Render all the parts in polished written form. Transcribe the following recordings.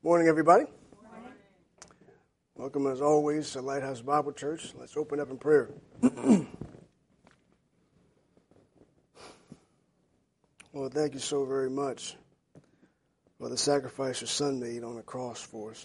Morning, everybody. Morning. Welcome, as always, to Lighthouse Bible Church. Let's open up in prayer. Lord, thank you so very much for the sacrifice your Son made on the cross for us.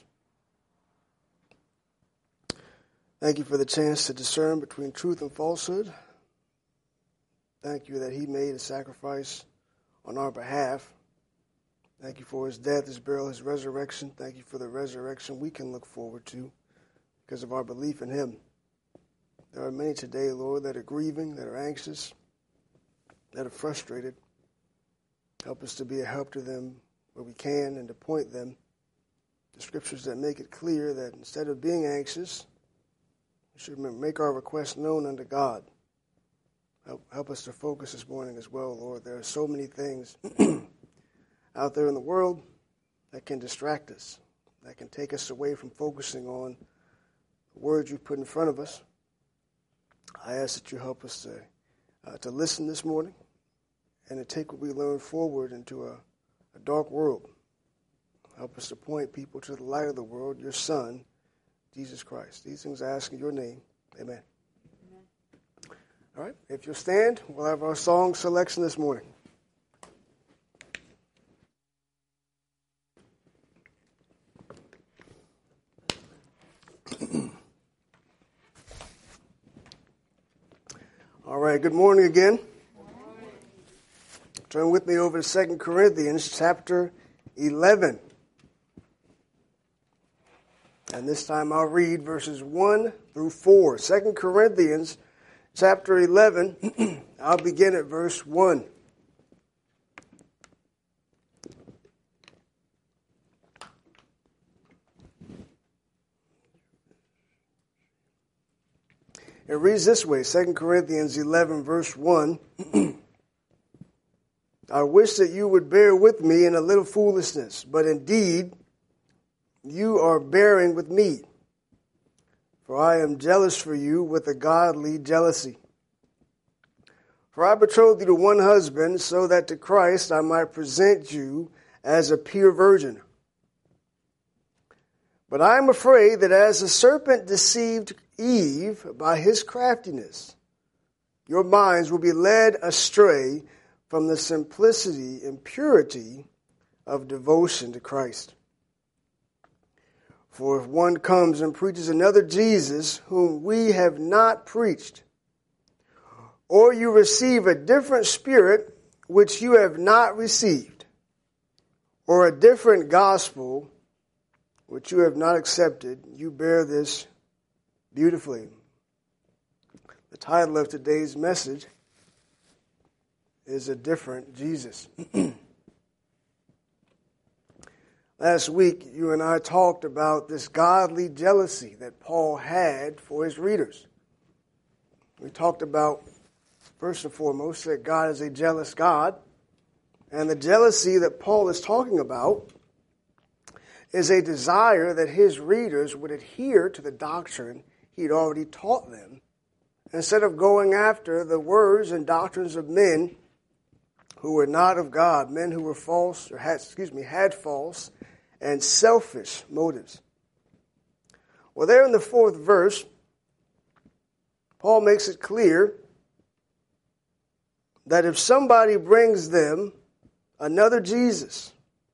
Thank you for the chance to discern between truth and falsehood. Thank you that he made a sacrifice on our behalf. Thank you for his death, his burial, his resurrection. Thank you for the resurrection we can look forward to because of our belief in him. There are many today, Lord, that are grieving, that are anxious, that are frustrated. Help us to be a help to them where we can and to point them to scriptures that make it clear that instead of being anxious, we should make our requests known unto God. Help us to focus this morning as well, Lord. There are so many things out there in the world that can distract us, that can take us away from focusing on the words you put in front of us. I ask that you help us to listen this morning and to take what we learn forward into a dark world. Help us to point people to the light of the world, your Son, Jesus Christ. These things I ask in your name. Amen. All right, if you'll stand, we'll have our song selection this morning. All right, good morning again. Turn with me over to 2 Corinthians chapter 11. And this time I'll read verses 1 through 4. 2 Corinthians chapter 11, I'll begin at verse 1. It reads this way, 2 Corinthians 11, verse 1. I wish that you would bear with me in a little foolishness, but indeed you are bearing with me. For I am jealous for you with a godly jealousy. For I betrothed you to one husband, so that to Christ I might present you as a pure virgin. But I am afraid that as the serpent deceived Eve by his craftiness, your minds will be led astray from the simplicity and purity of devotion to Christ. For if one comes and preaches another Jesus whom we have not preached, or you receive a different spirit which you have not received, or a different gospel which you have not accepted, you bear this beautifully. The title of today's message is A Different Jesus. Last week, you and I talked about this godly jealousy that Paul had for his readers. We talked about, first and foremost, that God is a jealous God. And the jealousy that Paul is talking about is a desire that his readers would adhere to the doctrine he'd already taught them, instead of going after the words and doctrines of men who were not of God, men who were false, or had false and selfish motives. Well, there in the 4th verse, Paul makes it clear that if somebody brings them another Jesus,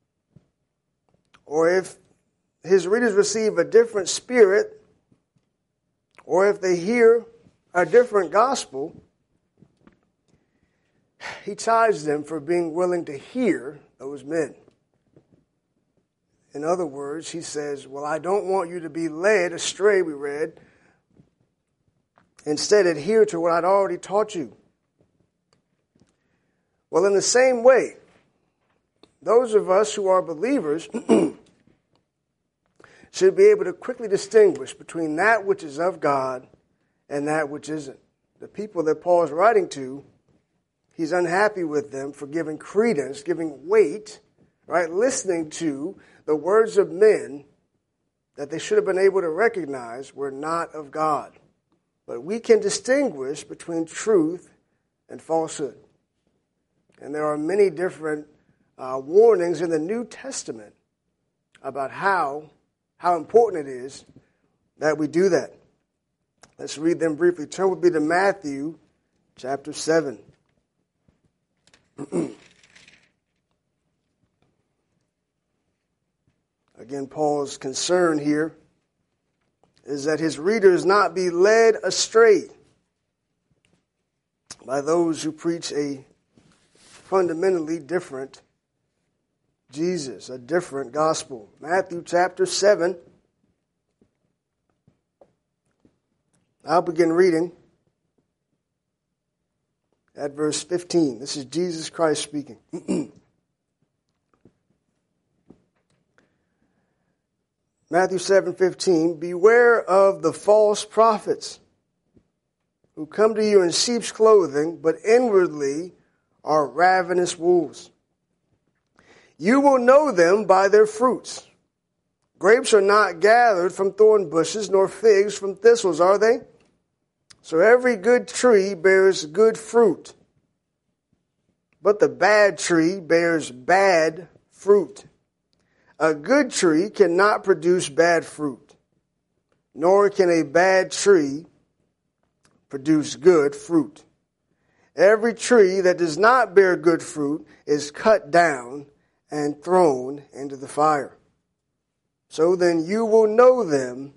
or if his readers receive a different spirit, or if they hear a different gospel, he chides them for being willing to hear those men. In other words, he says, well, I don't want you to be led astray, we read. Instead, adhere to what I'd already taught you. Well, in the same way, those of us who are believers should be able to quickly distinguish between that which is of God and that which isn't. The people that Paul is writing to, he's unhappy with them for giving credence, giving weight, right, listening to the words of men that they should have been able to recognize were not of God. But we can distinguish between truth and falsehood. And there are many different warnings in the New Testament about how important it is that we do that. Let's read them briefly. Turn with me to Matthew chapter 7. Again, Paul's concern here is that his readers not be led astray by those who preach a fundamentally different Jesus, a different gospel. Matthew chapter 7. I'll begin reading at verse 15. This is Jesus Christ speaking. Matthew 7:15, beware of the false prophets who come to you in sheep's clothing, but inwardly are ravenous wolves. You will know them by their fruits. Grapes are not gathered from thorn bushes, nor figs from thistles, are they? So every good tree bears good fruit, but the bad tree bears bad fruit. A good tree cannot produce bad fruit, nor can a bad tree produce good fruit. Every tree that does not bear good fruit is cut down and thrown into the fire. So then you will know them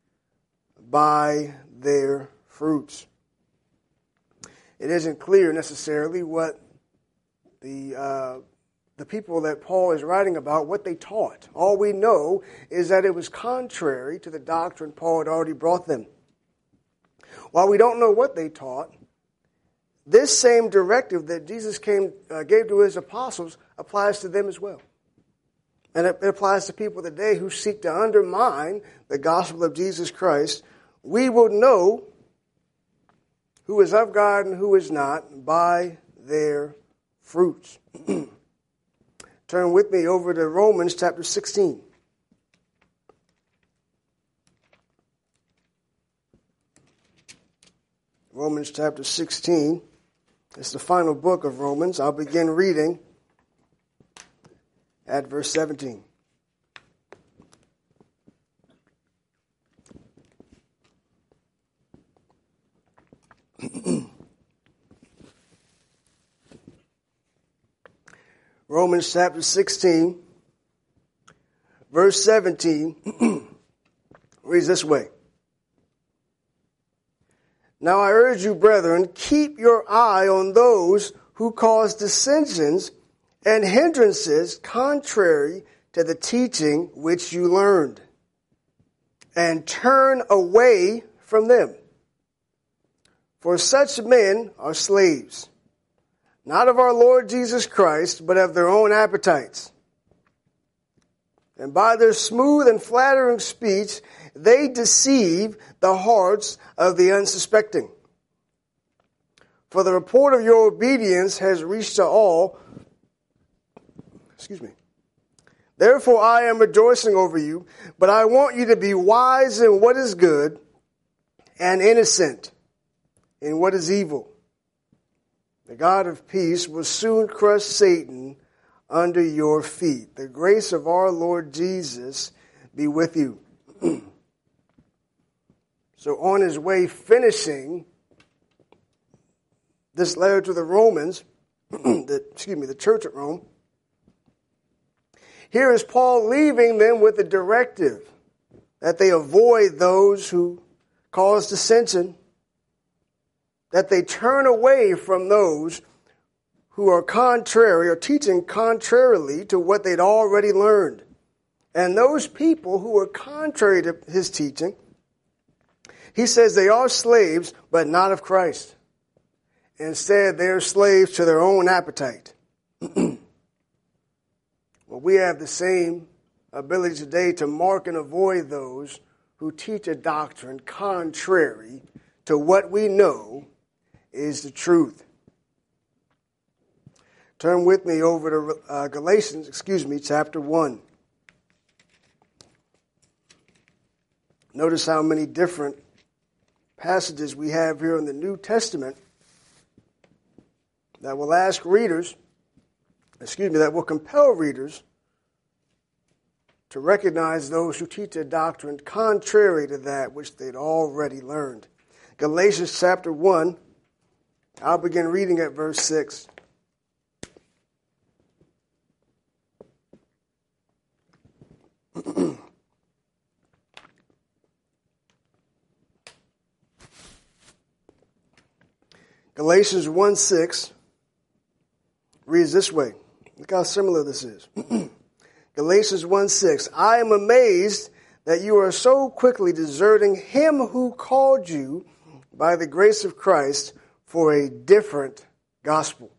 by their fruits. It isn't clear necessarily what the people that Paul is writing about, what they taught. All we know is that it was contrary to the doctrine Paul had already brought them. While we don't know what they taught, this same directive that Jesus gave to his apostles applies to them as well. And it applies to people today who seek to undermine the gospel of Jesus Christ. We will know who is of God and who is not by their fruits. Turn with me over to Romans chapter 16. Romans chapter 16. It's the final book of Romans. I'll begin reading at verse 17. Romans chapter 16, verse 17, reads this way. Now I urge you, brethren, keep your eye on those who cause dissensions and hindrances contrary to the teaching which you learned, and turn away from them. For such men are slaves, not of our Lord Jesus Christ, but of their own appetites. And by their smooth and flattering speech, they deceive the hearts of the unsuspecting. For the report of your obedience has reached to all. Therefore I am rejoicing over you, but I want you to be wise in what is good and innocent in what is evil. The God of peace will soon crush Satan under your feet. The grace of our Lord Jesus be with you. So on his way finishing this letter to the Romans, the church at Rome, here is Paul leaving them with a directive that they avoid those who cause dissension, that they turn away from those who are contrary or teaching contrarily to what they'd already learned. And those people who are contrary to his teaching, he says they are slaves, but not of Christ. Instead, they're slaves to their own appetite. Well, we have the same ability today to mark and avoid those who teach a doctrine contrary to what we know is the truth. Turn with me over to Galatians, chapter 1. Notice how many different passages we have here in the New Testament that will ask readers, that will compel readers to recognize those who teach a doctrine contrary to that which they'd already learned. Galatians chapter 1, I'll begin reading at verse 6. Galatians 1:6 reads this way. Look how similar this is. Galatians 1:6, I am amazed that you are so quickly deserting him who called you by the grace of Christ for a different gospel,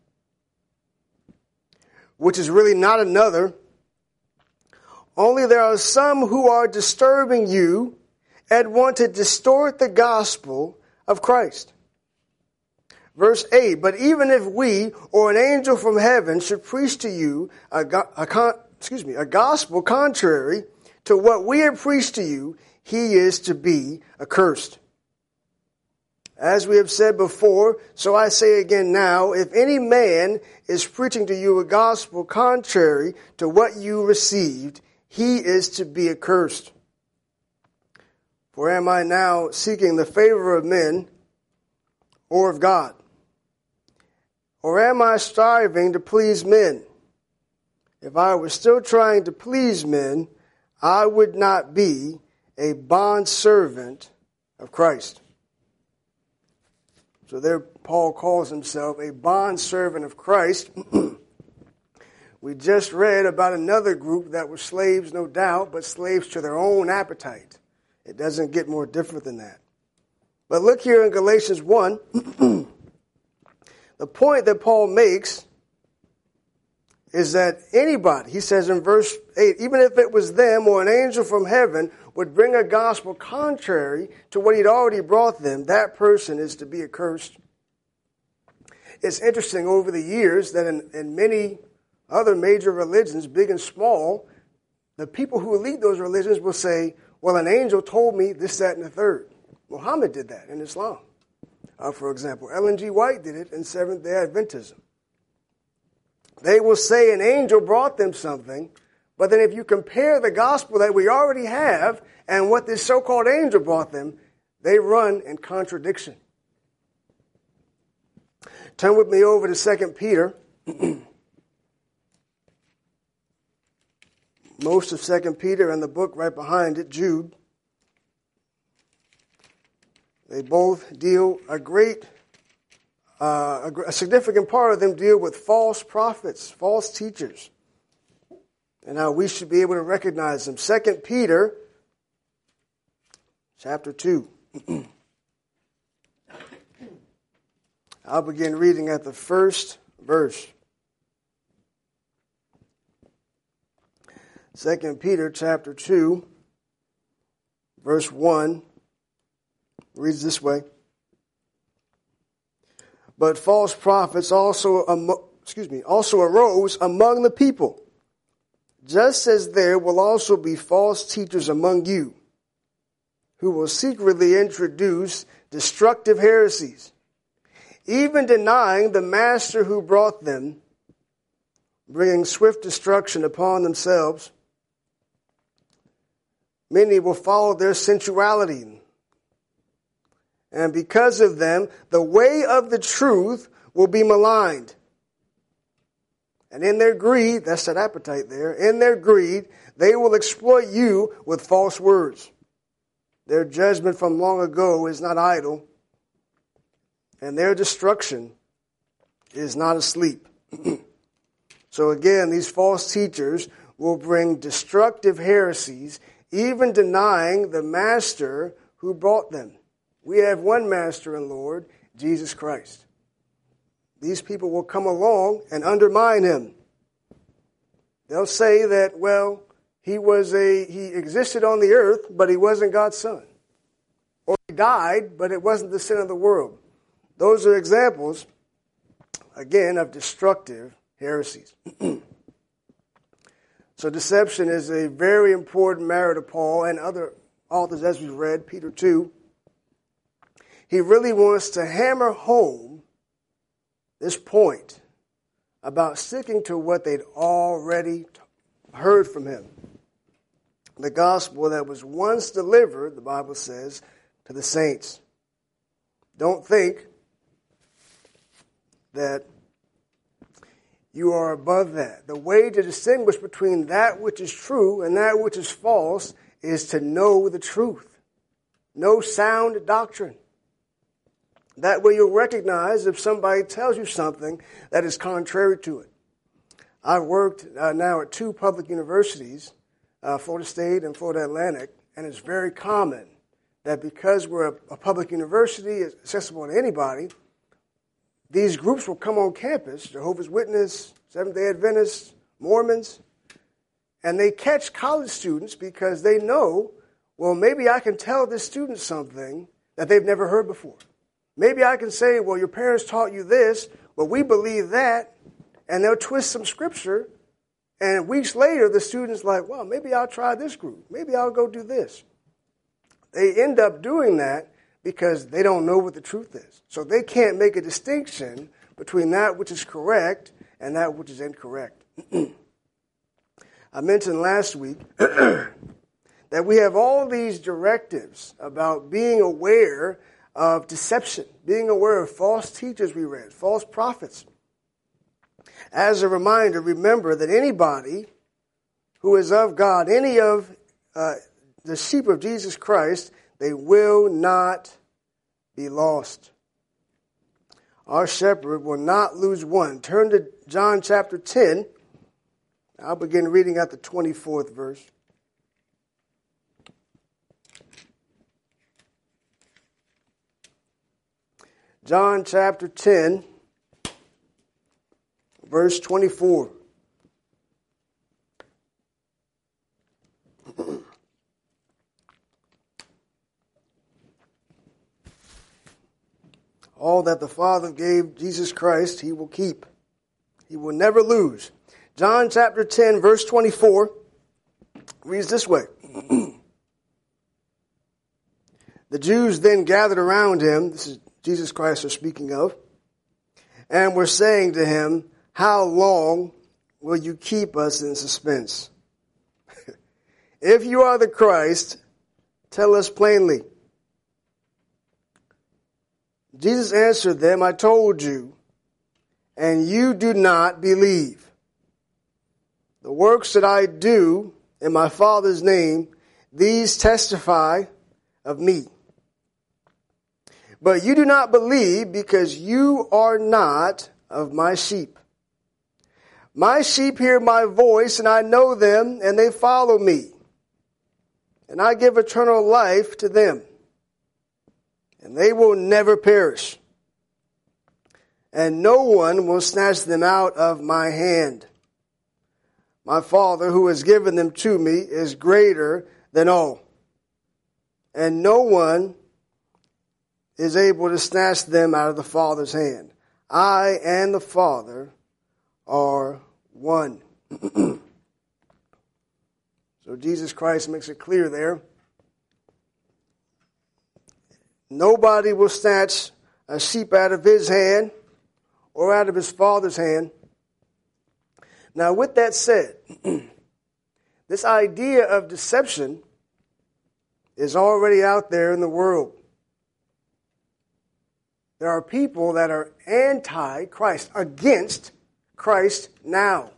which is really not another. Only there are some who are disturbing you and want to distort the gospel of Christ. Verse 8, but even if we or an angel from heaven should preach to you a gospel contrary to what we have preached to you, he is to be accursed. As we have said before, so I say again now, if any man is preaching to you a gospel contrary to what you received, he is to be accursed. For am I now seeking the favor of men or of God? Or am I striving to please men? If I were still trying to please men, I would not be a bondservant of Christ. So there Paul calls himself a bondservant of Christ. We just read about another group that were slaves, no doubt, but slaves to their own appetite. It doesn't get more different than that. But look here in Galatians 1. The point that Paul makes is that anybody, he says in verse 8, even if it was them or an angel from heaven would bring a gospel contrary to what he'd already brought them, that person is to be accursed. It's interesting over the years that in many other major religions, big and small, the people who lead those religions will say, well, an angel told me this, that, and the third. Muhammad did that in Islam. For example, Ellen G. White did it in Seventh-day Adventism. They will say an angel brought them something, but then if you compare the gospel that we already have and what this so-called angel brought them, they run in contradiction. Turn with me over to 2 Peter. Most of 2 Peter and the book right behind it, Jude. They both deal a significant part of them deal with false prophets, false teachers, and how we should be able to recognize them. 2 Peter chapter 2. I'll begin reading at the first verse. 2 Peter chapter 2, verse 1. Reads this way. But false prophets also arose among the people, just as there will also be false teachers among you, who will secretly introduce destructive heresies, even denying the master who brought them, bringing swift destruction upon themselves. Many will follow their sensuality, and because of them, the way of the truth will be maligned. And in their greed, that's that appetite there, in their greed, they will exploit you with false words. Their judgment from long ago is not idle, and their destruction is not asleep. So again, these false teachers will bring destructive heresies, even denying the master who brought them. We have one master and Lord, Jesus Christ. These people will come along and undermine him. They'll say that, well, he existed on the earth, but he wasn't God's son. Or he died, but it wasn't the sin of the world. Those are examples, again, of destructive heresies. So deception is a very important matter to Paul and other authors, as we've read, Peter 2. He really wants to hammer home this point about sticking to what they'd already heard from him. the gospel that was once delivered, the Bible says, to the saints. Don't think that you are above that. The way to distinguish between that which is true and that which is false is to know the truth. Know sound doctrine. That way you'll recognize if somebody tells you something that is contrary to it. I've worked now at 2 public universities, Florida State and Florida Atlantic, and it's very common that because we're a public university, it's accessible to anybody, these groups will come on campus, Jehovah's Witnesses, Seventh-day Adventists, Mormons, and they catch college students because they know, well, maybe I can tell this student something that they've never heard before. Maybe I can say, well, your parents taught you this, but we believe that, and they'll twist some scripture, and weeks later the student's like, well, maybe I'll try this group. Maybe I'll go do this. They end up doing that because they don't know what the truth is. So they can't make a distinction between that which is correct and that which is incorrect. I mentioned last week that we have all these directives about being aware of deception, being aware of false teachers we read, false prophets. As a reminder, remember that anybody who is of God, any of the sheep of Jesus Christ, they will not be lost. Our shepherd will not lose one. Turn to John chapter 10. I'll begin reading at the 24th verse. John chapter 10, verse 24. All that the Father gave Jesus Christ, he will keep. He will never lose. John chapter 10, verse 24 reads this way. The Jews then gathered around him, this is Jesus Christ are speaking of, and were saying to him, how long will you keep us in suspense? If you are the Christ, tell us plainly. Jesus answered them, I told you, and you do not believe. The works that I do in my Father's name, these testify of me. But you do not believe because you are not of my sheep. My sheep hear my voice, and I know them, and they follow me. And I give eternal life to them, and they will never perish. And no one will snatch them out of my hand. My Father, who has given them to me, is greater than all. And no one is able to snatch them out of the Father's hand. I and the Father are one. So Jesus Christ makes it clear there. Nobody will snatch a sheep out of his hand or out of his Father's hand. Now, with that said, this idea of deception is already out there in the world. There are people that are anti-Christ, against Christ now.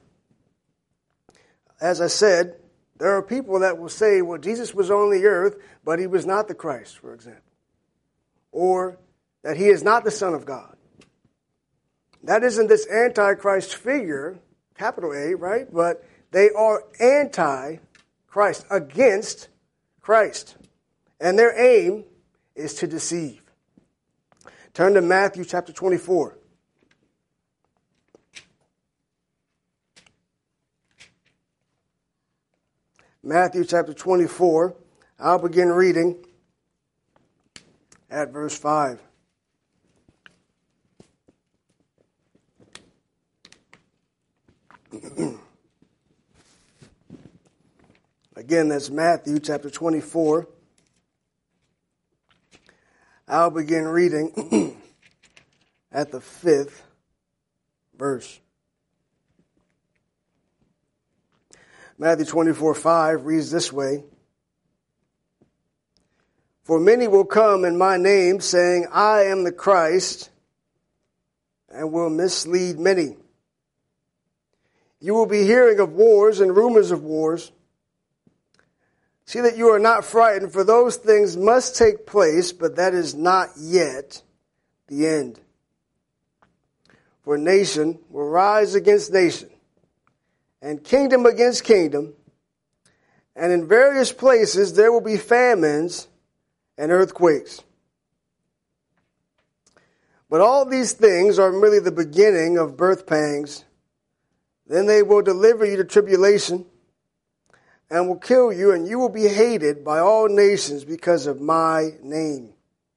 As I said, there are people that will say, well, Jesus was on the earth, but he was not the Christ, for example. Or that he is not the Son of God. That isn't this anti-Christ figure, capital A, right? But they are anti-Christ, against Christ. And their aim is to deceive. Turn to Matthew chapter 24. Matthew chapter 24. I'll begin reading at verse 5. Again, that's Matthew chapter 24. I'll begin reading at the 5th verse. Matthew 24:5 reads this way. For many will come in my name, saying, I am the Christ, and will mislead many. You will be hearing of wars and rumors of wars. See that you are not frightened, for those things must take place, but that is not yet the end. For nation will rise against nation, and kingdom against kingdom, and in various places there will be famines and earthquakes. But all these things are merely the beginning of birth pangs. Then they will deliver you to tribulation, and will kill you, and you will be hated by all nations because of my name.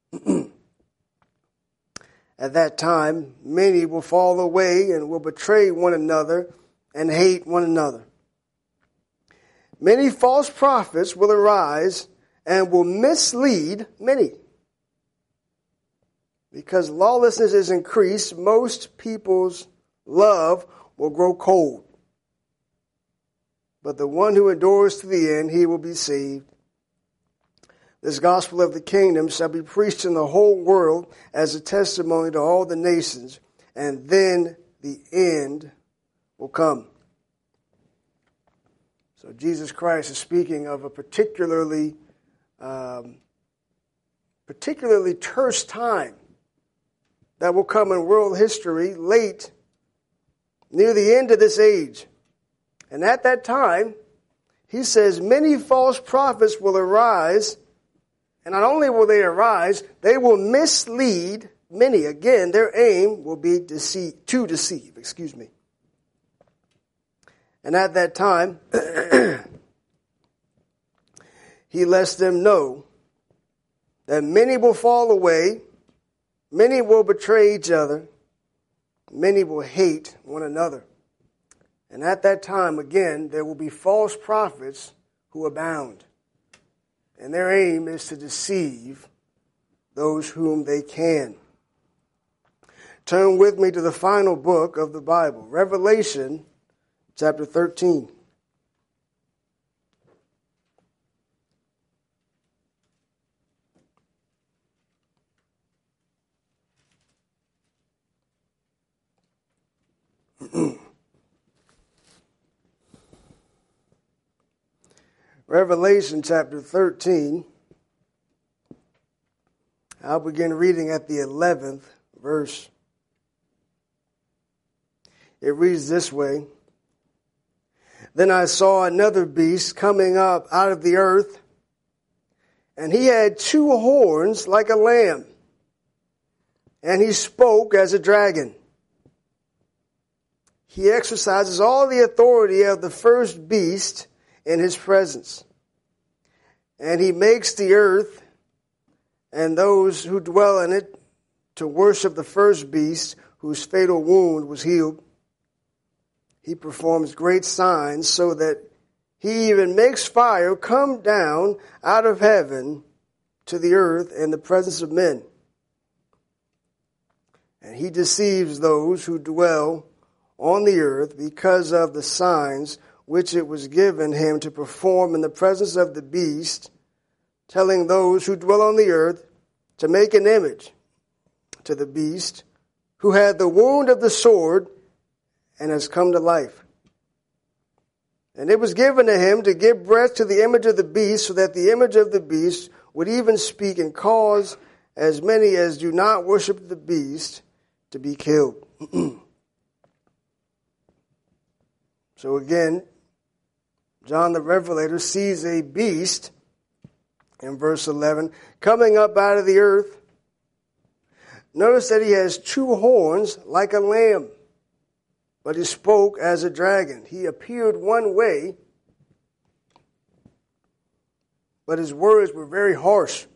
At that time, many will fall away and will betray one another and hate one another. Many false prophets will arise and will mislead many. Because lawlessness is increased, most people's love will grow cold. But the one who endures to the end, he will be saved. This gospel of the kingdom shall be preached in the whole world as a testimony to all the nations, and then the end will come. So Jesus Christ is speaking of a particularly terse time that will come in world history late, near the end of this age. And at that time, he says, many false prophets will arise, and not only will they arise, they will mislead many. Again, their aim will be to deceive. And at that time, he lets them know that many will fall away, many will betray each other, many will hate one another. And at that time, again, there will be false prophets who abound. And their aim is to deceive those whom they can. Turn with me to the final book of the Bible, Revelation chapter 13. Revelation chapter 13. I'll begin reading at the 11th verse. It reads this way. Then I saw another beast coming up out of the earth, and he had two horns like a lamb, and he spoke as a dragon. He exercises all the authority of the first beast in his presence. And he makes the earth and those who dwell in it to worship the first beast whose fatal wound was healed. He performs great signs so that he even makes fire come down out of heaven to the earth in the presence of men. And he deceives those who dwell on the earth because of the signs which it was given him to perform in the presence of the beast, telling those who dwell on the earth to make an image to the beast who had the wound of the sword and has come to life. And it was given to him to give breath to the image of the beast, so that the image of the beast would even speak and cause as many as do not worship the beast to be killed. So again, John the Revelator sees a beast, in verse 11, coming up out of the earth. Notice that he has two horns like a lamb, but he spoke as a dragon. He appeared one way, but his words were very harsh.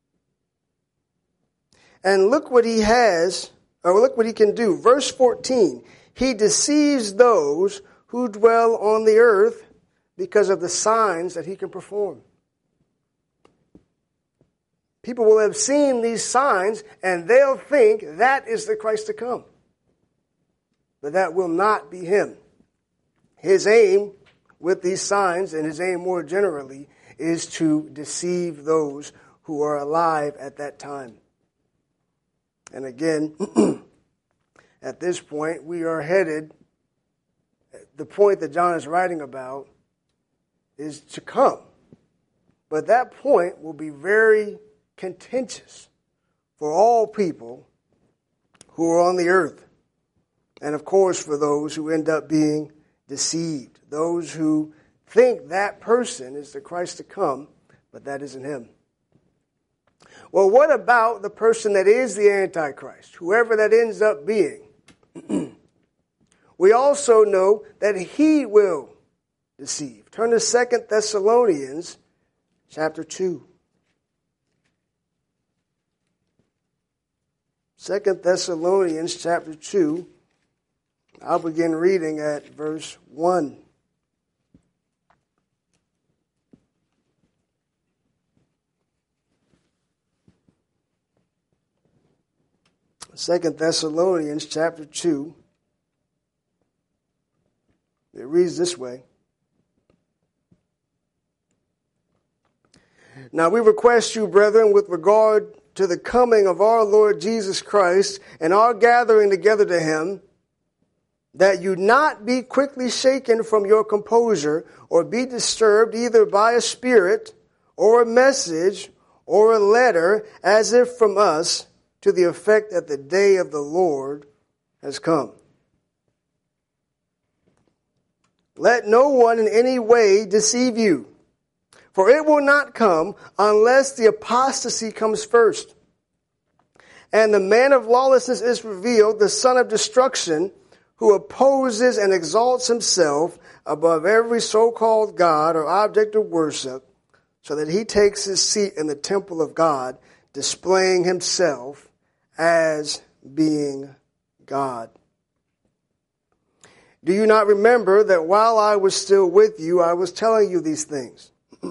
And look what he has, or look what he can do. Verse 14, he deceives those who dwell on the earth because of the signs that he can perform. People will have seen these signs and they'll think that is the Christ to come. But that will not be him. His aim with these signs, and his aim more generally, is to deceive those who are alive at that time. And again, at this point, we are headed, the point that John is writing about is to come. But that point will be very contentious for all people who are on the earth. And of course, for those who end up being deceived, those who think that person is the Christ to come, but that isn't him. Well, what about the person that is the Antichrist, whoever that ends up being? We also know that he will deceive. Turn to 2 Thessalonians chapter 2. 2 Thessalonians chapter 2. I'll begin reading at verse 1. Second Thessalonians chapter 2. It reads this way. Now we request you, brethren, with regard to the coming of our Lord Jesus Christ and our gathering together to him, that you not be quickly shaken from your composure or be disturbed either by a spirit or a message or a letter as if from us, to the effect that the day of the Lord has come. Let no one in any way deceive you, for it will not come unless the apostasy comes first, and the man of lawlessness is revealed, the son of destruction, who opposes and exalts himself above every so-called God or object of worship, so that he takes his seat in the temple of God, displaying himself as being God. Do you not remember that while I was still with you, I was telling you these things?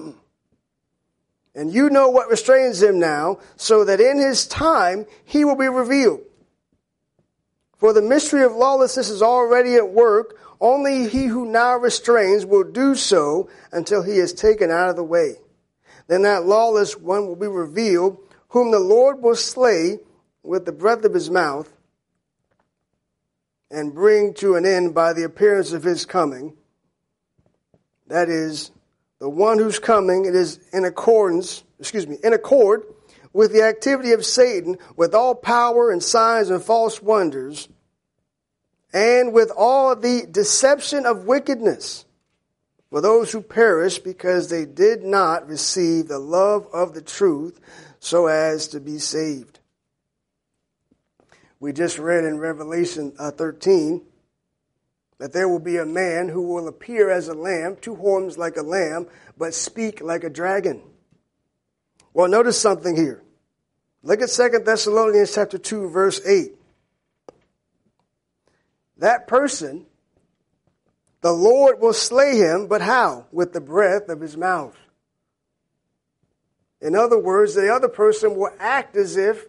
And you know what restrains him now, so that in his time he will be revealed. For the mystery of lawlessness is already at work. Only he who now restrains will do so until he is taken out of the way. Then that lawless one will be revealed, whom the Lord will slay with the breath of his mouth, and bring to an end by the appearance of his coming. That is, the one whose coming it is in accord with the activity of Satan, with all power and signs and false wonders, and with all the deception of wickedness, for those who perish because they did not receive the love of the truth so as to be saved. We just read in Revelation 13 that there will be a man who will appear as a lamb, two horns like a lamb, but speak like a dragon. Well, notice something here. Look at 2 Thessalonians chapter 2, verse 8. That person, the Lord will slay him, but how? With the breath of his mouth. In other words, the other person will act as if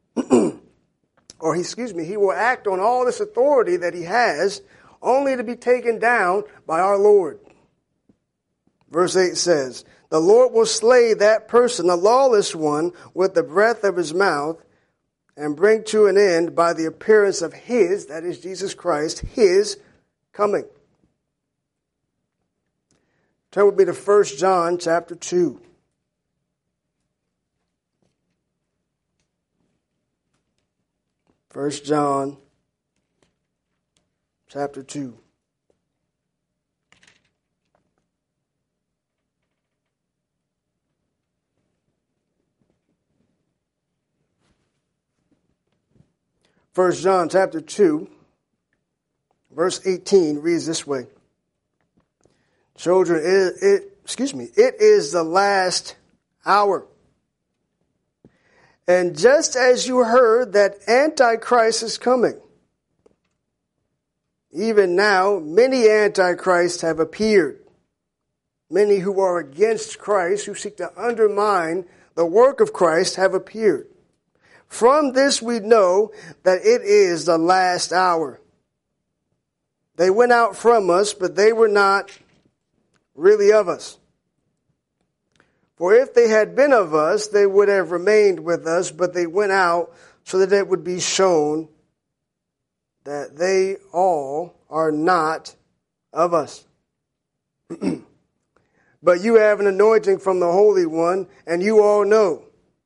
he will act on all this authority that he has, only to be taken down by our Lord. Verse 8 says, the Lord will slay that person, the lawless one, with the breath of his mouth, and bring to an end by the appearance of his, that is Jesus Christ, his coming. Turn with me to 1 John chapter 2. 1 John chapter 2. First John chapter 2, verse 18 reads this way. Children, it is the last hour. And just as you heard that Antichrist is coming, even now many Antichrists have appeared. Many who are against Christ, who seek to undermine the work of Christ, have appeared. From this we know that it is the last hour. They went out from us, but they were not really of us. For if they had been of us, they would have remained with us, but they went out so that it would be shown that they all are not of us. But you have an anointing from the Holy One, and you all know.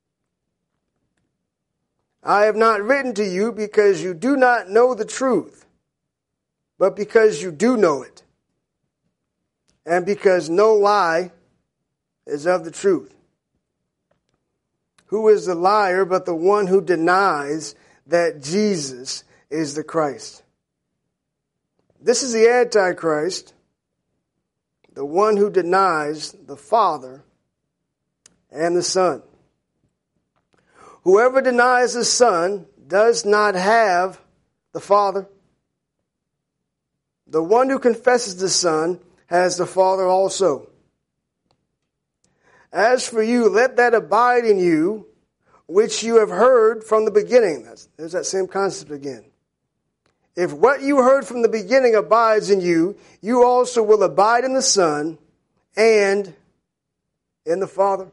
I have not written to you because you do not know the truth, but because you do know it, and because no lie is of the truth. Who is the liar but the one who denies that Jesus is the Christ? This is the Antichrist, the one who denies the Father and the Son. Whoever denies the Son does not have the Father. The one who confesses the Son has the Father also. As for you, let that abide in you, which you have heard from the beginning. There's that same concept again. If what you heard from the beginning abides in you, you also will abide in the Son and in the Father.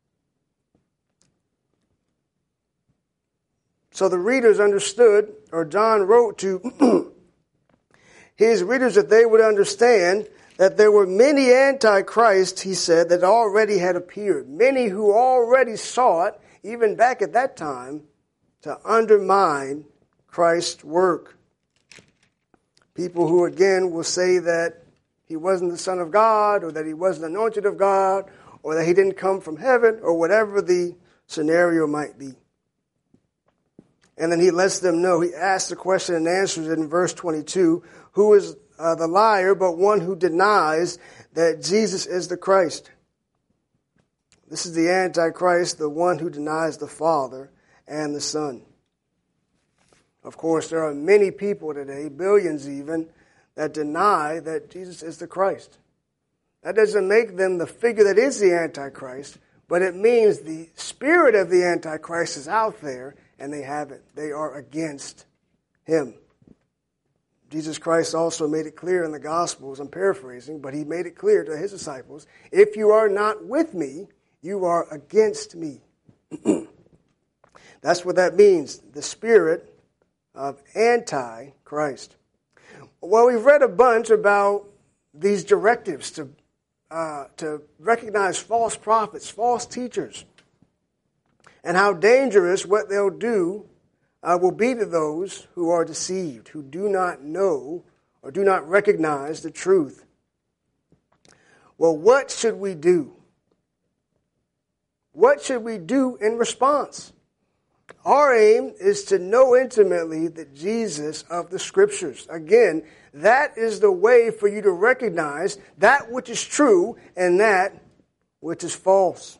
So the readers understood, or John wrote to his readers that they would understand that there were many antichrists, he said, that already had appeared. Many who already sought, even back at that time, to undermine Christ's work. People who, again, will say that he wasn't the Son of God, or that he wasn't anointed of God, or that he didn't come from heaven, or whatever the scenario might be. And then he lets them know, he asks the question and answers it in verse 22, who is the liar but one who denies that Jesus is the Christ? This is the Antichrist, the one who denies the Father and the Son. Of course, there are many people today, billions even, that deny that Jesus is the Christ. That doesn't make them the figure that is the Antichrist, but it means the spirit of the Antichrist is out there, and they have it. They are against him. Jesus Christ also made it clear in the Gospels, I'm paraphrasing, but he made it clear to his disciples, if you are not with me, you are against me. That's what that means, the spirit of Antichrist. Well, we've read a bunch about these directives to recognize false prophets, false teachers, and how dangerous what they'll do will be to those who are deceived, who do not know or do not recognize the truth. Well, what should we do? What should we do in response? Our aim is to know intimately the Jesus of the Scriptures. Again, that is the way for you to recognize that which is true and that which is false.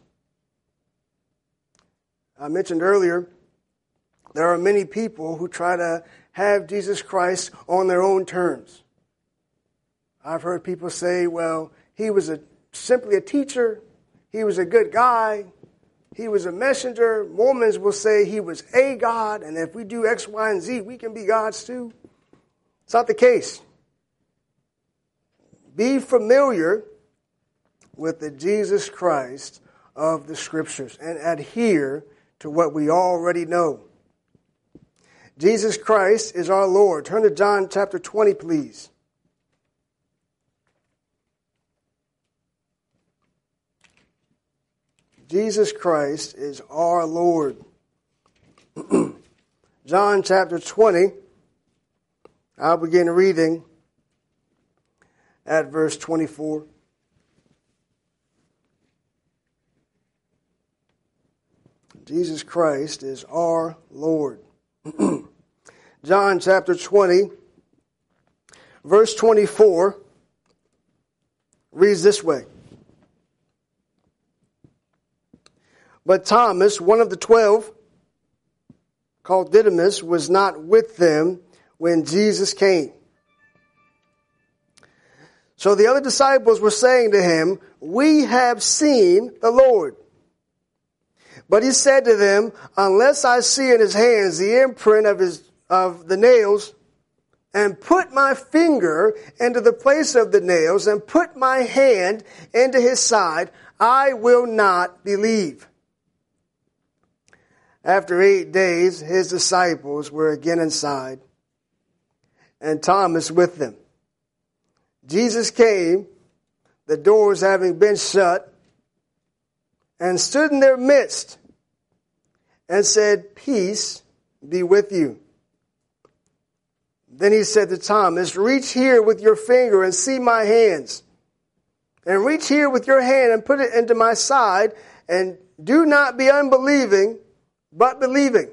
I mentioned earlier, there are many people who try to have Jesus Christ on their own terms. I've heard people say, well, he was simply a teacher, he was a good guy, he was a messenger. Mormons will say he was a God, and if we do X, Y, and Z, we can be gods too. It's not the case. Be familiar with the Jesus Christ of the Scriptures and adhere to what we already know. Jesus Christ is our Lord. Turn to John chapter 20, please. Jesus Christ is our Lord. John chapter 20, I'll begin reading at verse 24. Jesus Christ is our Lord. John chapter 20, verse 24, reads this way. But Thomas, one of the 12, called Didymus, was not with them when Jesus came. So the other disciples were saying to him, we have seen the Lord. But he said to them, unless I see in his hands the imprint of the nails, and put my finger into the place of the nails, and put my hand into his side, I will not believe. After 8 days, his disciples were again inside, and Thomas with them. Jesus came, the doors having been shut, and stood in their midst, and said, Peace be with you. Then he said to Thomas, Reach here with your finger and see my hands, and reach here with your hand and put it into my side, and do not be unbelieving, but believing.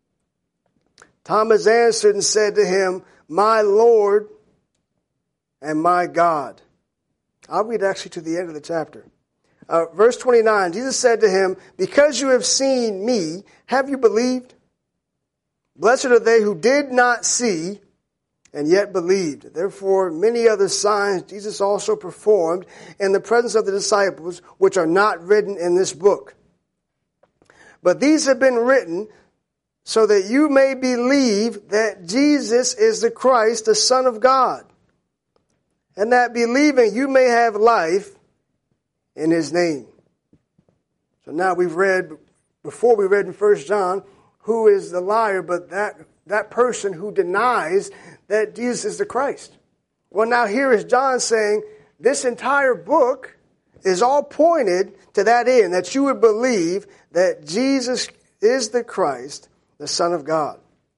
Thomas answered and said to him, My Lord and my God. I'll read actually to the end of the chapter. Verse 29, Jesus said to him, Because you have seen me, have you believed? Blessed are they who did not see and yet believed. Therefore, many other signs Jesus also performed in the presence of the disciples, which are not written in this book. But these have been written so that you may believe that Jesus is the Christ, the Son of God, and that believing you may have life in his name. So now before we read in 1 John, who is the liar but that person who denies that Jesus is the Christ. Well, now here is John saying this entire book is all pointed to that end, that you would believe that Jesus is the Christ, the Son of God.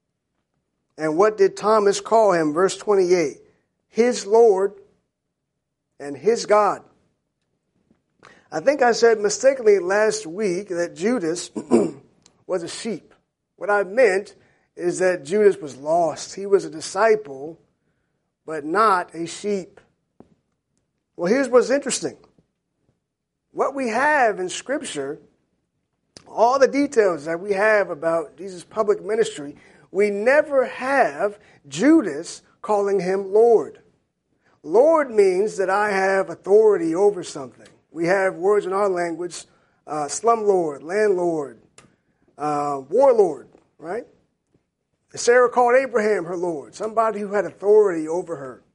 And what did Thomas call him? Verse 28, his Lord and his God. I think I said mistakenly last week that Judas was a sheep. What I meant is that Judas was lost. He was a disciple, but not a sheep. Well, here's what's interesting. What we have in Scripture, all the details that we have about Jesus' public ministry, we never have Judas calling him Lord. Lord means that I have authority over something. We have words in our language, slumlord, landlord, warlord, right? Sarah called Abraham her Lord, somebody who had authority over her.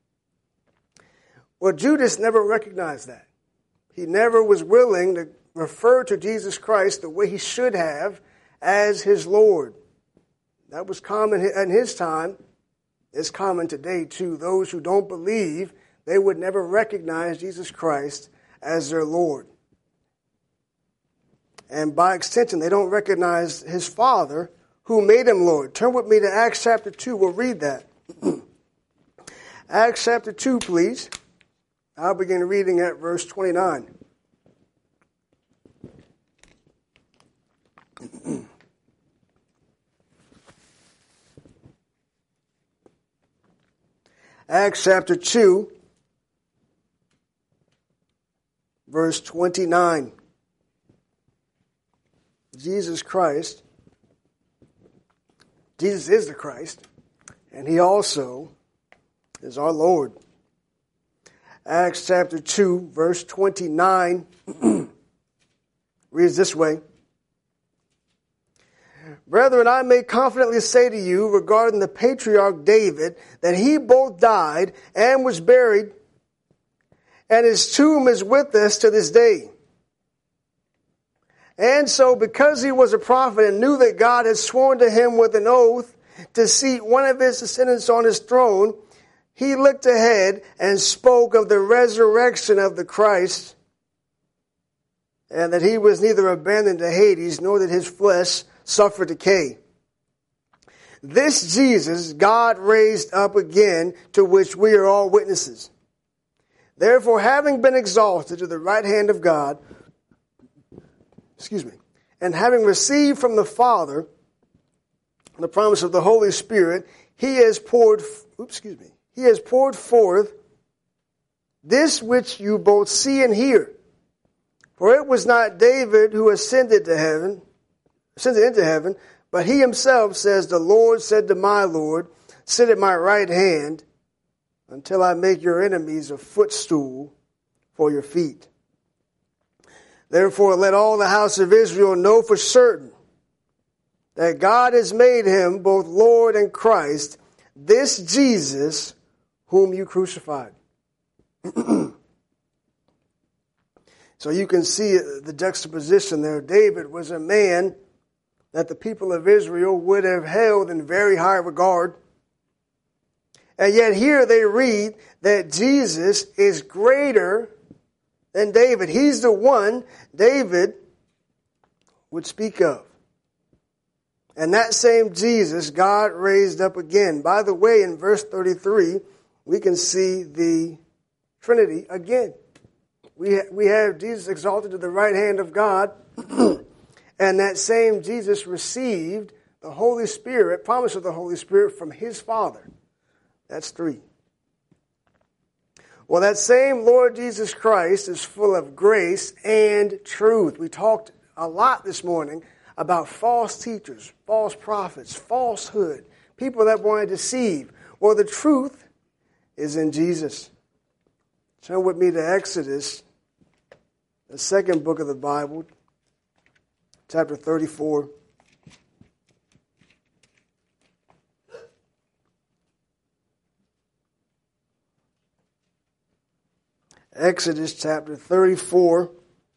Well, Judas never recognized that. He never was willing to refer to Jesus Christ the way he should have as his Lord. That was common in his time. It's common today too. Those who don't believe, they would never recognize Jesus Christ as their Lord. And by extension, they don't recognize his Father who made him Lord. Turn with me to Acts chapter 2. We'll read that. Acts chapter 2, please. I'll begin reading at verse 29. Acts chapter 2, verse 29. Jesus Christ, Jesus is the Christ, and he also is our Lord. Acts chapter 2, verse 29 reads this way. Brethren, I may confidently say to you regarding the patriarch David that he both died and was buried, and his tomb is with us to this day. And so, because he was a prophet and knew that God had sworn to him with an oath to seat one of his descendants on his throne, he looked ahead and spoke of the resurrection of the Christ, and that he was neither abandoned to Hades, nor did his flesh suffer decay. This Jesus God raised up again, to which we are all witnesses. Therefore, having been exalted to the right hand of God, and having received from the Father the promise of the Holy Spirit, he has poured forth this which you both see and hear. For it was not David who ascended into heaven, but he himself says, the Lord said to my Lord, sit at my right hand until I make your enemies a footstool for your feet. Therefore, let all the house of Israel know for certain that God has made him both Lord and Christ, this Jesus whom you crucified. So you can see the juxtaposition there. David was a man that the people of Israel would have held in very high regard. And yet here they read that Jesus is greater than David. He's the one David would speak of. And that same Jesus, God raised up again. By the way, in verse 33, we can see the Trinity again. We have Jesus exalted to the right hand of God. And that same Jesus received the Holy Spirit, promise of the Holy Spirit from his Father. That's 3. Well, that same Lord Jesus Christ is full of grace and truth. We talked a lot this morning about false teachers, false prophets, falsehood, people that want to deceive. Well, the truth is in Jesus. Turn with me to Exodus, the second book of the Bible, chapter 34. Exodus chapter 34.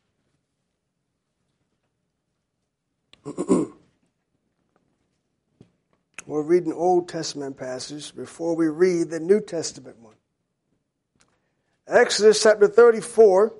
We'll read an Old Testament passage before we read the New Testament one. Exodus chapter 34.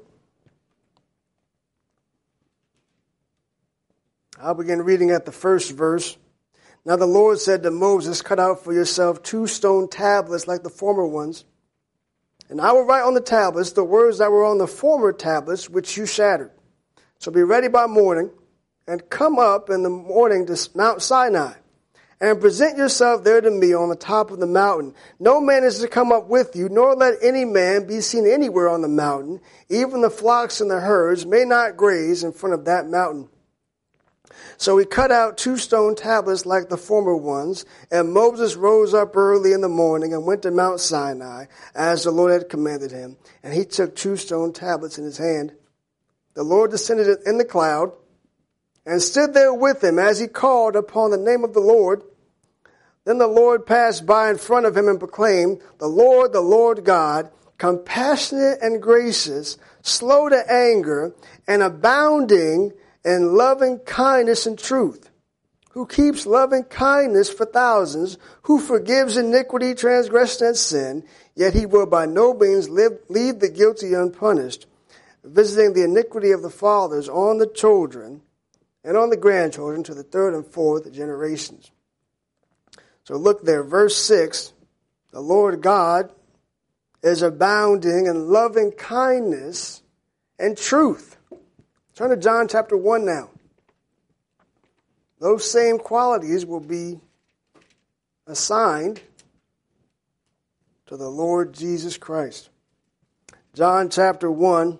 I'll begin reading at the first verse. Now the Lord said to Moses, cut out for yourself 2 stone tablets like the former ones. And I will write on the tablets the words that were on the former tablets, which you shattered. So be ready by morning, and come up in the morning to Mount Sinai, and present yourself there to me on the top of the mountain. No man is to come up with you, nor let any man be seen anywhere on the mountain. Even the flocks and the herds may not graze in front of that mountain. So he cut out 2 stone tablets like the former ones, and Moses rose up early in the morning and went to Mount Sinai, as the Lord had commanded him. And he took 2 stone tablets in his hand. The Lord descended in the cloud, and stood there with him as he called upon the name of the Lord. Then the Lord passed by in front of him and proclaimed, the Lord God, compassionate and gracious, slow to anger, and abounding in loving kindness and truth, who keeps loving kindness for thousands, who forgives iniquity, transgression, and sin, yet he will by no means leave the guilty unpunished, visiting the iniquity of the fathers on the children and on the grandchildren to the 3rd and 4th generations. So look there, verse 6, the Lord God is abounding in loving kindness and truth. Turn to John chapter 1 now. Those same qualities will be assigned to the Lord Jesus Christ. John chapter 1.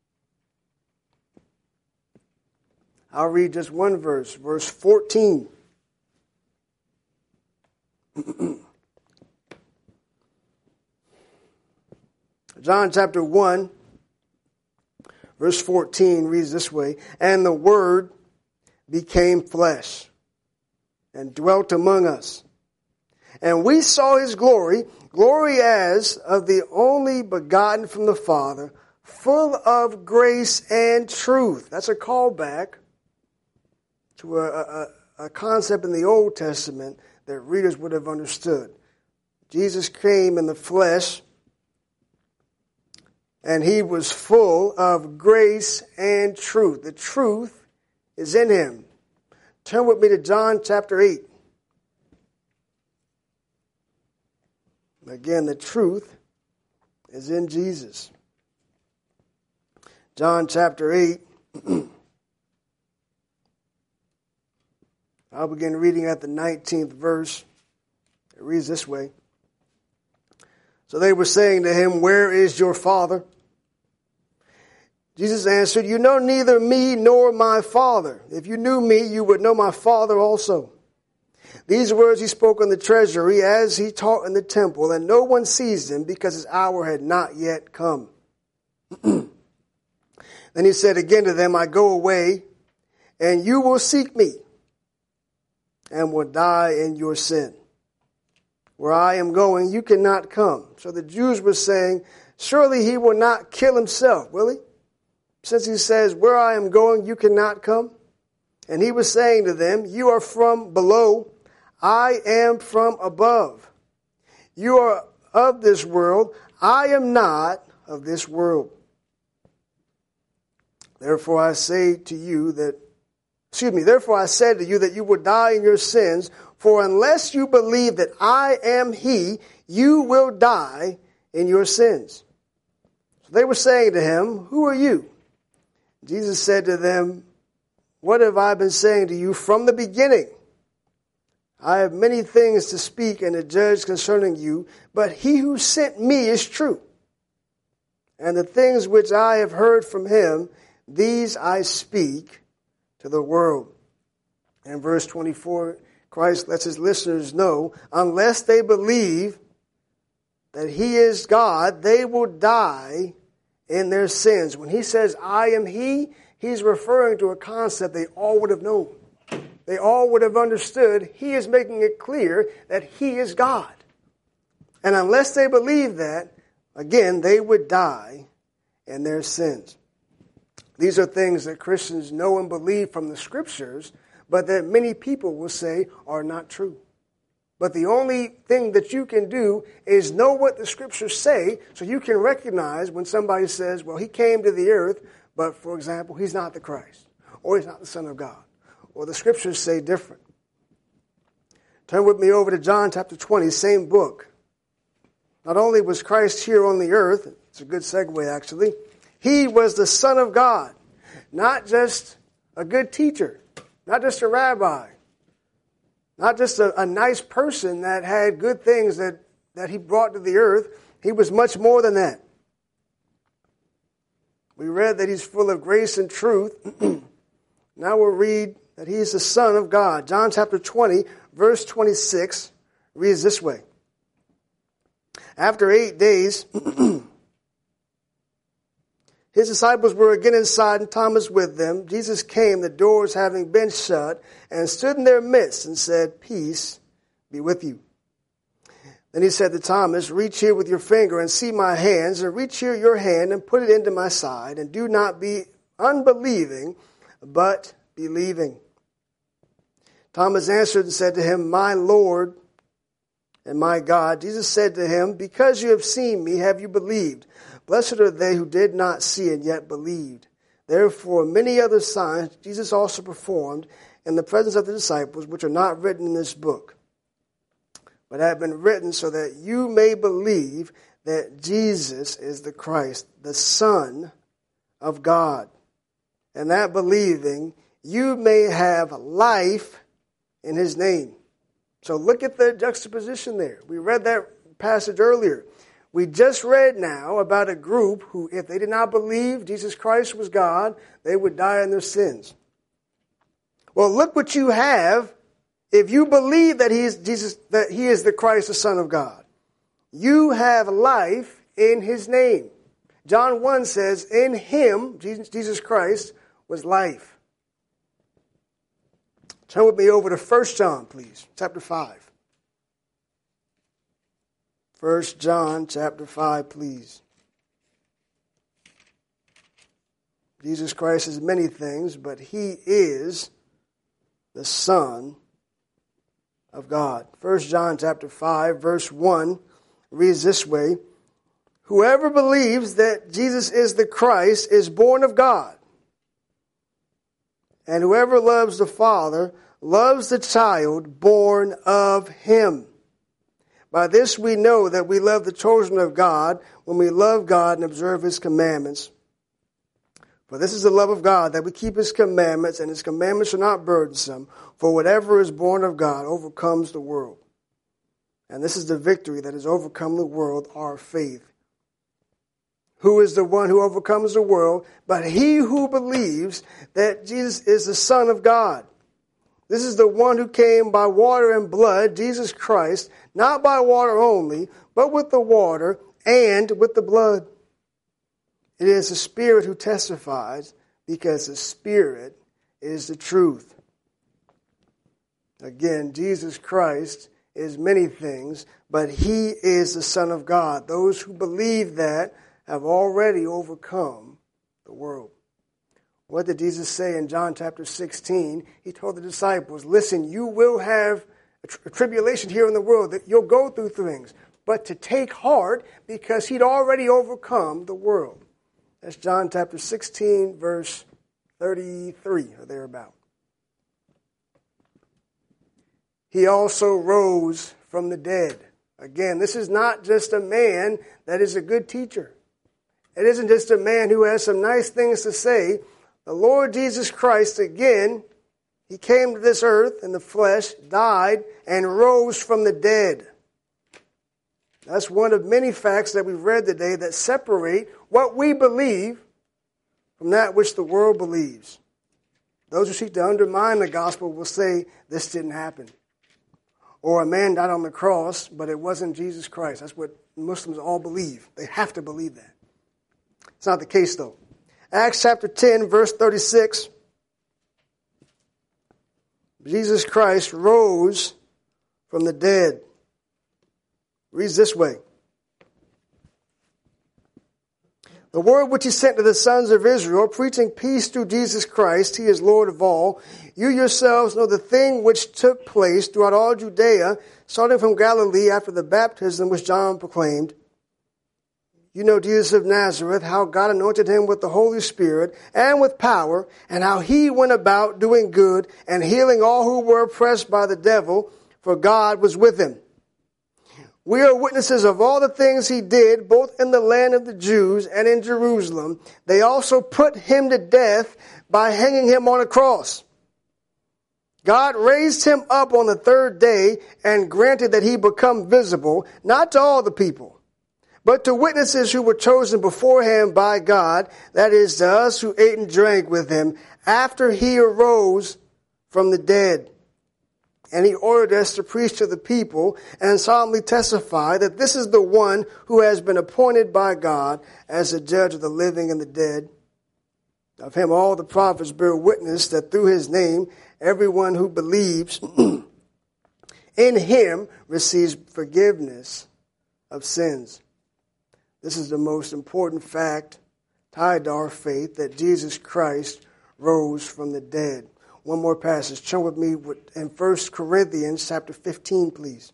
I'll read just one verse, verse 14. John chapter 1. Verse 14 reads this way, and the Word became flesh and dwelt among us. And we saw his glory, glory as of the only begotten from the Father, full of grace and truth. That's a callback to a concept in the Old Testament that readers would have understood. Jesus came in the flesh, and he was full of grace and truth. The truth is in him. Turn with me to John chapter 8. Again, the truth is in Jesus. John chapter 8. I'll begin reading at the 19th verse. It reads this way. So they were saying to him, where is your Father? Jesus answered, you know neither me nor my Father. If you knew me, you would know my Father also. These words he spoke in the treasury as he taught in the temple, and no one seized him because his hour had not yet come. Then he said again to them, I go away, and you will seek me, and will die in your sin. Where I am going, you cannot come. So the Jews were saying, surely he will not kill himself, will he? since he says, where I am going, you cannot come? And he was saying to them, you are from below, I am from above. You are of this world, I am not of this world. Therefore I said to you that you will die in your sins, for unless you believe that I am he, you will die in your sins. So they were saying to him, who are you? Jesus said to them, what have I been saying to you from the beginning? I have many things to speak and to judge concerning you, but he who sent me is true. And the things which I have heard from him, these I speak to the world. In verse 24, Christ lets his listeners know, unless they believe that he is God, they will die in their sins. When he says, I am he, he's referring to a concept they all would have known. They all would have understood. He is making it clear that he is God. And unless they believe that, again, they would die in their sins. These are things that Christians know and believe from the scriptures, but that many people will say are not true. But the only thing that you can do is know what the scriptures say, so you can recognize when somebody says, well, he came to the earth, but, for example, he's not the Christ, or he's not the Son of God, or the scriptures say different. Turn with me over to John chapter 20, same book. Not only was Christ here on the earth, it's a good segue actually, he was the Son of God, not just a good teacher, not just a rabbi, not just a nice person that had good things that he brought to the earth. He was much more than that. We read that he's full of grace and truth. Now we'll read that he's the Son of God. John chapter 20, verse 26 reads this way. After 8 days, his disciples were again inside and Thomas with them. Jesus came, the doors having been shut, and stood in their midst and said, peace be with you. Then he said to Thomas, reach here with your finger and see my hands, and reach here your hand and put it into my side, and do not be unbelieving, but believing. Thomas answered and said to him, my Lord and my God. Jesus said to him, because you have seen me, have you believed? Blessed are they who did not see and yet believed. Therefore, many other signs Jesus also performed in the presence of the disciples, which are not written in this book, but have been written so that you may believe that Jesus is the Christ, the Son of God, and that believing you may have life in his name. So look at the juxtaposition there. We read that passage earlier. We just read now about a group who, if they did not believe Jesus Christ was God, they would die in their sins. Well, look what you have if you believe that he is Jesus, that he is the Christ, the Son of God. You have life in his name. John 1 says, in him, Jesus Christ, was life. Turn with me over to 1 John, please, chapter 5. 1 John chapter 5, please. Jesus Christ is many things, but he is the Son of God. 1 John chapter 5, verse 1 reads this way, whoever believes that Jesus is the Christ is born of God. And whoever loves the Father loves the child born of him. By this we know that we love the children of God when we love God and observe his commandments. For this is the love of God, that we keep his commandments, and his commandments are not burdensome. For whatever is born of God overcomes the world. And this is the victory that has overcome the world, our faith. Who is the one who overcomes the world? But he who believes that Jesus is the Son of God. This is the one who came by water and blood, Jesus Christ, not by water only, but with the water and with the blood. It is the Spirit who testifies, because the Spirit is the truth. Again, Jesus Christ is many things, but he is the Son of God. Those who believe that have already overcome the world. What did Jesus say in John chapter 16? He told the disciples, listen, you will have a tribulation here in the world, that you'll go through things, but to take heart because he'd already overcome the world. That's John chapter 16, verse 33 or thereabout. He also rose from the dead. Again, this is not just a man that is a good teacher. It isn't just a man who has some nice things to say. The Lord Jesus Christ, again, he came to this earth in the flesh, died, and rose from the dead. That's one of many facts that we've read today that separate what we believe from that which the world believes. Those who seek to undermine the gospel will say this didn't happen. Or a man died on the cross, but it wasn't Jesus Christ. That's what Muslims all believe. They have to believe that. It's not the case, though. Acts chapter 10, verse 36. Jesus Christ rose from the dead. Reads this way. The word which he sent to the sons of Israel, preaching peace through Jesus Christ, he is Lord of all. You yourselves know the thing which took place throughout all Judea, starting from Galilee after the baptism which John proclaimed. You know Jesus of Nazareth, how God anointed him with the Holy Spirit and with power, and how he went about doing good and healing all who were oppressed by the devil, for God was with him. We are witnesses of all the things he did, both in the land of the Jews and in Jerusalem. They also put him to death by hanging him on a cross. God raised him up on the third day and granted that he become visible, not to all the people, but to witnesses who were chosen beforehand by God, that is, to us who ate and drank with him after he arose from the dead. And he ordered us to preach to the people and solemnly testify that this is the one who has been appointed by God as the judge of the living and the dead. Of him all the prophets bear witness that through his name everyone who believes in him receives forgiveness of sins. This is the most important fact tied to our faith, that Jesus Christ rose from the dead. One more passage. Turn with me in 1 Corinthians chapter 15, please.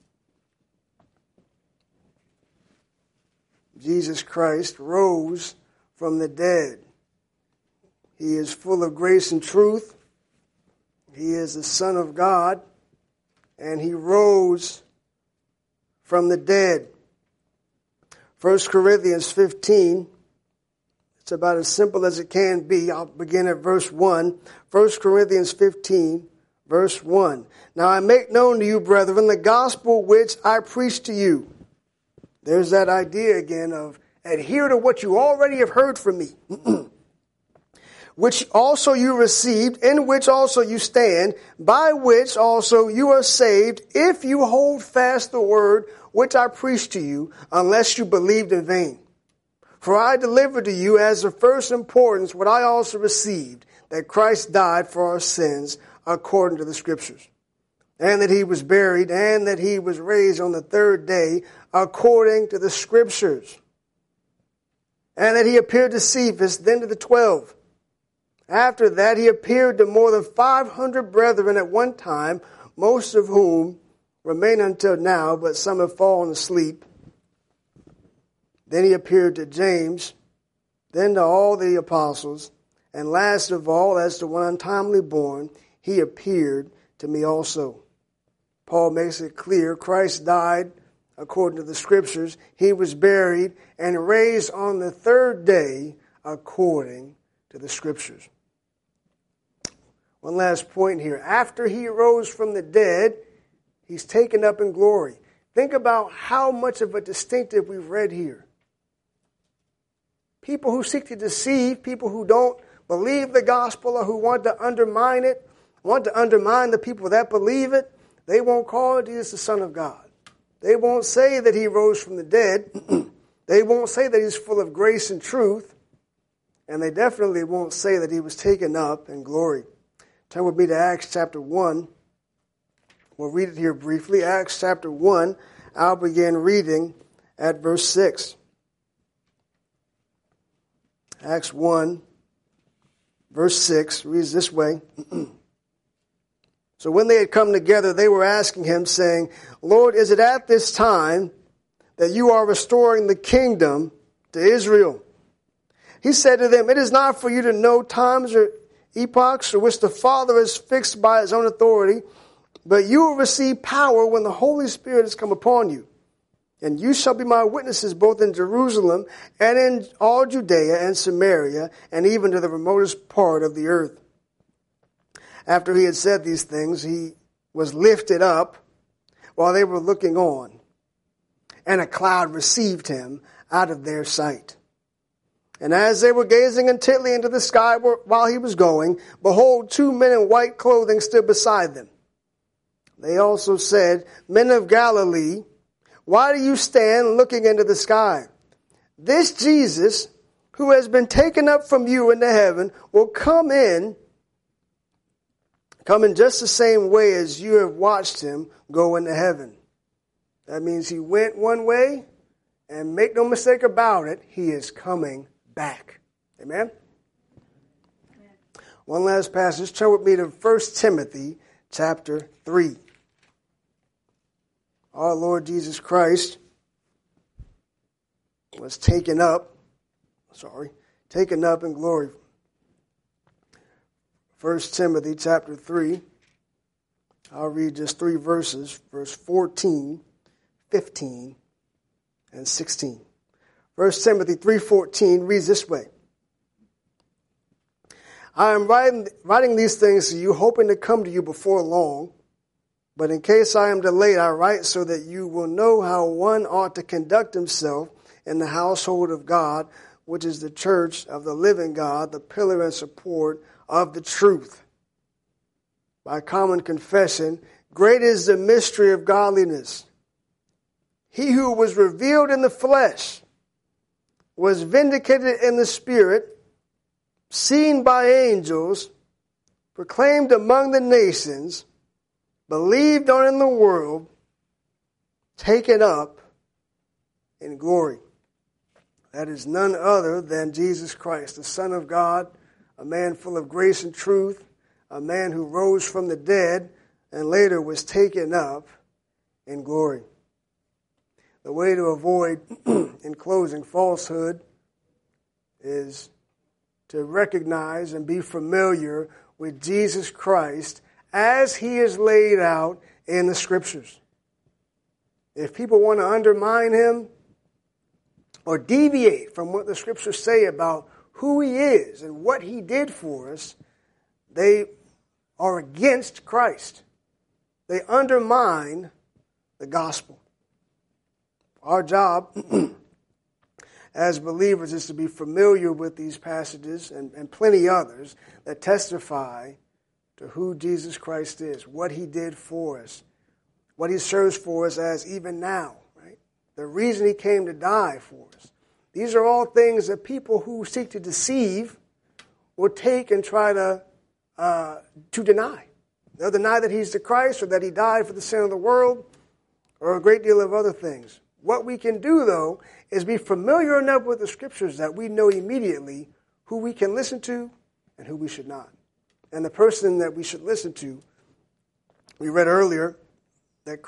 Jesus Christ rose from the dead. He is full of grace and truth. He is the Son of God, and he rose from the dead. 1 Corinthians 15, it's about as simple as it can be. I'll begin at verse 1. 1 Corinthians 15, verse 1. Now I make known to you, brethren, the gospel which I preached to you. There's that idea again of adhere to what you already have heard from me. Which also you received, in which also you stand, by which also you are saved, if you hold fast the word which I preached to you, unless you believed in vain. For I delivered to you as of first importance what I also received, that Christ died for our sins according to the Scriptures, and that he was buried, and that he was raised on the third day according to the Scriptures, and that he appeared to Cephas, then to the 12. After that he appeared to more than 500 brethren at one time, most of whom remain until now, but some have fallen asleep. Then he appeared to James, then to all the apostles, and last of all, as to one untimely born, he appeared to me also. Paul makes it clear Christ died according to the Scriptures. He was buried and raised on the third day according to the Scriptures. One last point here. After he rose from the dead, he's taken up in glory. Think about how much of a distinctive we've read here. People who seek to deceive, people who don't believe the gospel or who want to undermine it, want to undermine the people that believe it, they won't call Jesus the Son of God. They won't say that he rose from the dead. They won't say that he's full of grace and truth. And they definitely won't say that he was taken up in glory. Turn with me to Acts chapter 1. We'll read it here briefly. Acts chapter 1. I'll begin reading at verse 6. Acts 1, verse 6 reads this way. So when they had come together, they were asking him, saying, Lord, is it at this time that you are restoring the kingdom to Israel? He said to them, it is not for you to know times or epochs, or which the Father has fixed by his own authority, but you will receive power when the Holy Spirit has come upon you. And you shall be my witnesses both in Jerusalem and in all Judea and Samaria, and even to the remotest part of the earth. After he had said these things, he was lifted up while they were looking on, and a cloud received him out of their sight. And as they were gazing intently into the sky while he was going, behold, 2 men in white clothing stood beside them. They also said, Men of Galilee, why do you stand looking into the sky? This Jesus, who has been taken up from you into heaven, will come in just the same way as you have watched him go into heaven. That means he went one way, and make no mistake about it, he is coming back. Amen? Amen. One last passage. Turn with me to 1 Timothy chapter 3. Our Lord Jesus Christ was taken up in glory. 1 Timothy chapter 3. I'll read just 3 verses, verse 14, 15, and 16. 1 Timothy 3:14 reads this way. I am writing these things to you, hoping to come to you before long. But in case I am delayed, I write so that you will know how one ought to conduct himself in the household of God, which is the church of the living God, the pillar and support of the truth. By common confession, great is the mystery of godliness. He who was revealed in the flesh was vindicated in the spirit, seen by angels, proclaimed among the nations, believed on in the world, taken up in glory. That is none other than Jesus Christ, the Son of God, a man full of grace and truth, a man who rose from the dead and later was taken up in glory. The way to avoid, in closing, falsehood is to recognize and be familiar with Jesus Christ as he is laid out in the Scriptures. If people want to undermine him or deviate from what the Scriptures say about who he is and what he did for us, they are against Christ. They undermine the gospel. Our job as believers is to be familiar with these passages and plenty others that testify to who Jesus Christ is, what he did for us, what he serves for us as even now, right? The reason he came to die for us. These are all things that people who seek to deceive will take and try to deny. They'll deny that he's the Christ or that he died for the sin of the world or a great deal of other things. What we can do, though, is be familiar enough with the Scriptures that we know immediately who we can listen to and who we should not. And the person that we should listen to, we read earlier that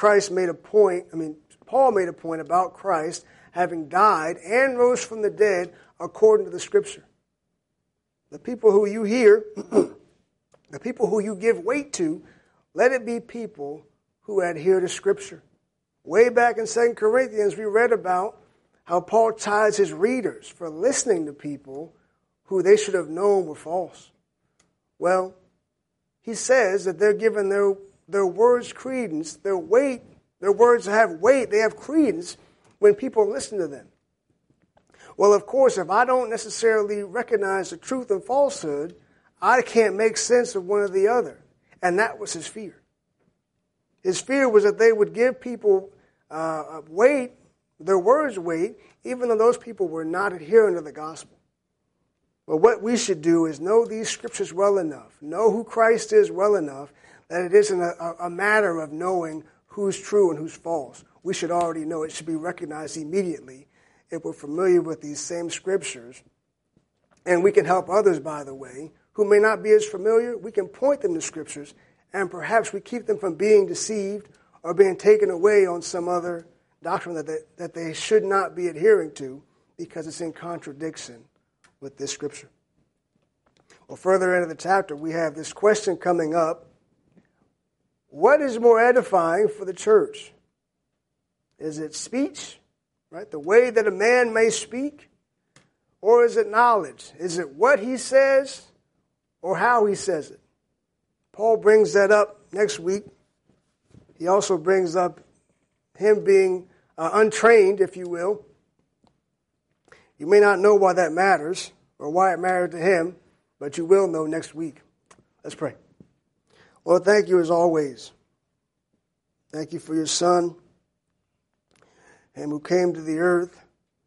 Paul made a point about Christ having died and rose from the dead according to the Scripture. The people who you hear, the people who you give weight to, let it be people who adhere to Scripture. Way back in 2 Corinthians, we read about how Paul chides his readers for listening to people who they should have known were false. Well, he says that they're giving their words credence, their words have weight, they have credence when people listen to them. Well, of course, if I don't necessarily recognize the truth and falsehood, I can't make sense of one or the other. And that was his fear. His fear was that they would give people weight, their words weight, even though those people were not adhering to the gospel. But what we should do is know these Scriptures well enough, know who Christ is well enough, that it isn't a matter of knowing who's true and who's false. We should already know. It should be recognized immediately if we're familiar with these same Scriptures. And we can help others, by the way, who may not be as familiar, we can point them to scriptures, and perhaps we keep them from being deceived or being taken away on some other doctrine that they should not be adhering to because it's in contradiction with this scripture. Well, further into the chapter, we have this question coming up. What is more edifying for the church? Is it speech, right? The way that a man may speak? Or is it knowledge? Is it what he says or how he says it? Paul brings that up next week. He also brings up him being untrained, if you will. You may not know why that matters or why it mattered to him, but you will know next week. Let's pray. Lord, thank you as always. Thank you for your Son, him who came to the earth,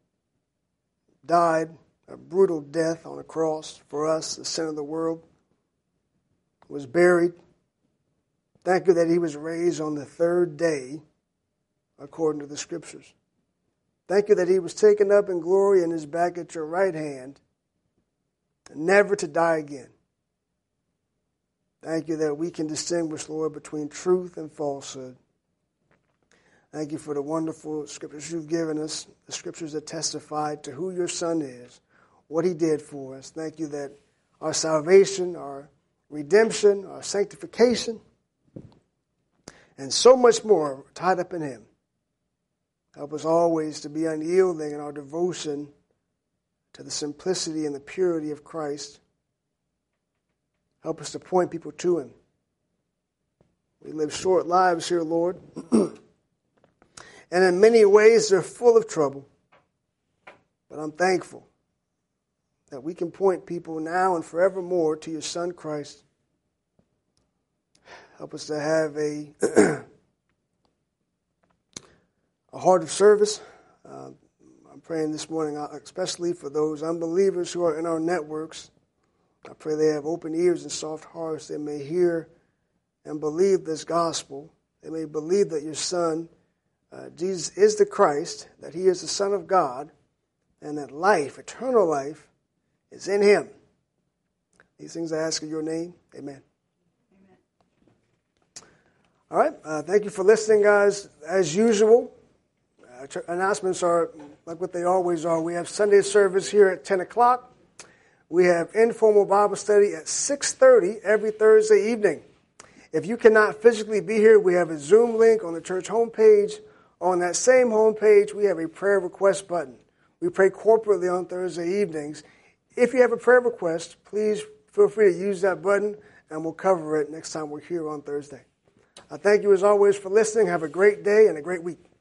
died a brutal death on a cross for us, the sin of the world, was buried. Thank you that he was raised on the third day, according to the Scriptures. Thank you that he was taken up in glory and is back at your right hand, never to die again. Thank you that we can distinguish, Lord, between truth and falsehood. Thank you for the wonderful scriptures you've given us, the scriptures that testify to who your Son is, what he did for us. Thank you that our salvation, our redemption, our sanctification, and so much more are tied up in him. Help us always to be unyielding in our devotion to the simplicity and the purity of Christ. Help us to point people to him. We live short lives here, Lord. And in many ways, they're full of trouble. But I'm thankful that we can point people now and forevermore to your Son, Christ. Help us to have a heart of service. I'm praying this morning, especially for those unbelievers who are in our networks. I pray they have open ears and soft hearts. They may hear and believe this gospel. They may believe that your Son, Jesus, is the Christ, that he is the Son of God, and that life, eternal life, is in him. These things I ask in your name. Amen. Amen. All right. Thank you for listening, guys. As usual, announcements are like what they always are. We have Sunday service here at 10 o'clock. We have informal Bible study at 6:30 every Thursday evening. If you cannot physically be here, we have a Zoom link on the church homepage. On that same homepage, we have a prayer request button. We pray corporately on Thursday evenings. If you have a prayer request, please feel free to use that button, and we'll cover it next time we're here on Thursday. I thank you as always for listening. Have a great day and a great week.